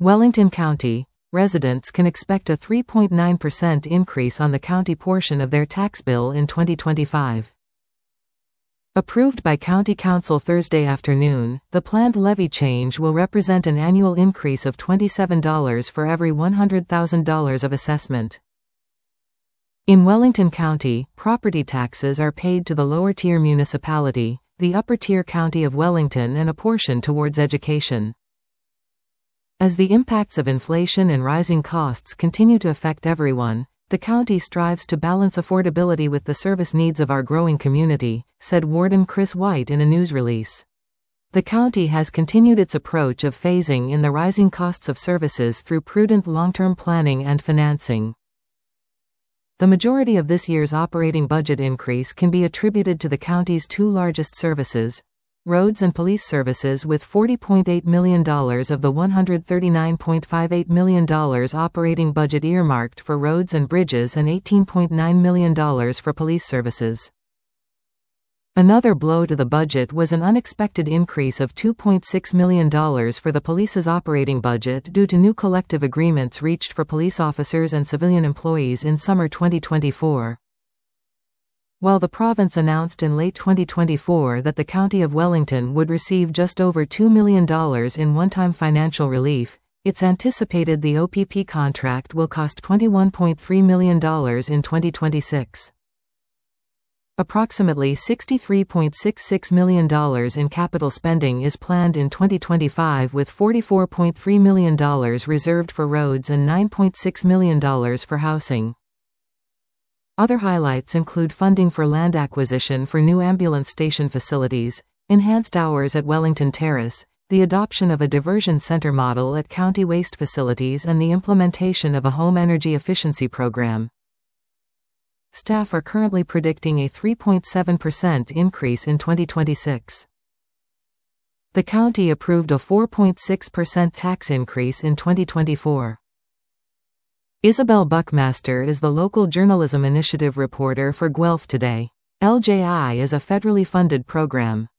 Wellington County residents can expect a 3.9% increase on the county portion of their tax bill in 2025. Approved by County Council Thursday afternoon, the planned levy change will represent an annual increase of $27 for every $100,000 of assessment. In Wellington County, property taxes are paid to the lower-tier municipality, the upper-tier County of Wellington, and a portion towards education. As the impacts of inflation and rising costs continue to affect everyone, the county strives to balance affordability with the service needs of our growing community, said Warden Chris White in a news release. The county has continued its approach of phasing in the rising costs of services through prudent long-term planning and financing. The majority of this year's operating budget increase can be attributed to the county's two largest services, roads and police services, with $40.8 million of the $139.58 million operating budget earmarked for roads and bridges and $18.9 million for police services. Another blow to the budget was an unexpected increase of $2.6 million for the police's operating budget due to new collective agreements reached for police officers and civilian employees in summer 2024. While the province announced in late 2024 that the County of Wellington would receive just over $2 million in one-time financial relief, it's anticipated the OPP contract will cost $21.3 million in 2026. Approximately $63.66 million in capital spending is planned in 2025, with $44.3 million reserved for roads and $9.6 million for housing. Other highlights include funding for land acquisition for new ambulance station facilities, enhanced hours at Wellington Terrace, the adoption of a diversion center model at county waste facilities, and the implementation of a home energy efficiency program. Staff are currently predicting a 3.7% increase in 2026. The county approved a 4.6% tax increase in 2024. Isabel Buckmaster is the local journalism initiative reporter for Guelph Today. LJI is a federally funded program.